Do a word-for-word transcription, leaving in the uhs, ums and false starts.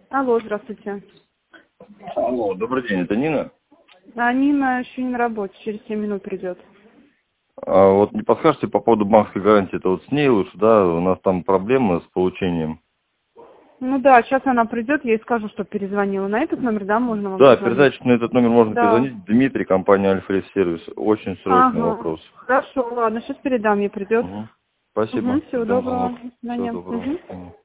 Алло, здравствуйте. Алло, добрый день, это Нина? А Нина еще не на работе, через семь минут придет. А вот не подскажете по поводу банковской гарантии, это вот с ней лучше, да, у нас там проблемы с получением. Ну да, сейчас она придет, я ей скажу, что перезвонила. На этот номер, да, можно вам Да, позвонить? передайте, что на этот номер можно Да. перезвонить. Дмитрий, компания Альфред Сервис. Очень срочный Ага. вопрос. Хорошо, ладно, сейчас передам, ей придет. Угу. Спасибо. Угу, всего Ждем доброго. звонок. До Всего свидания. доброго. До Угу. свидания.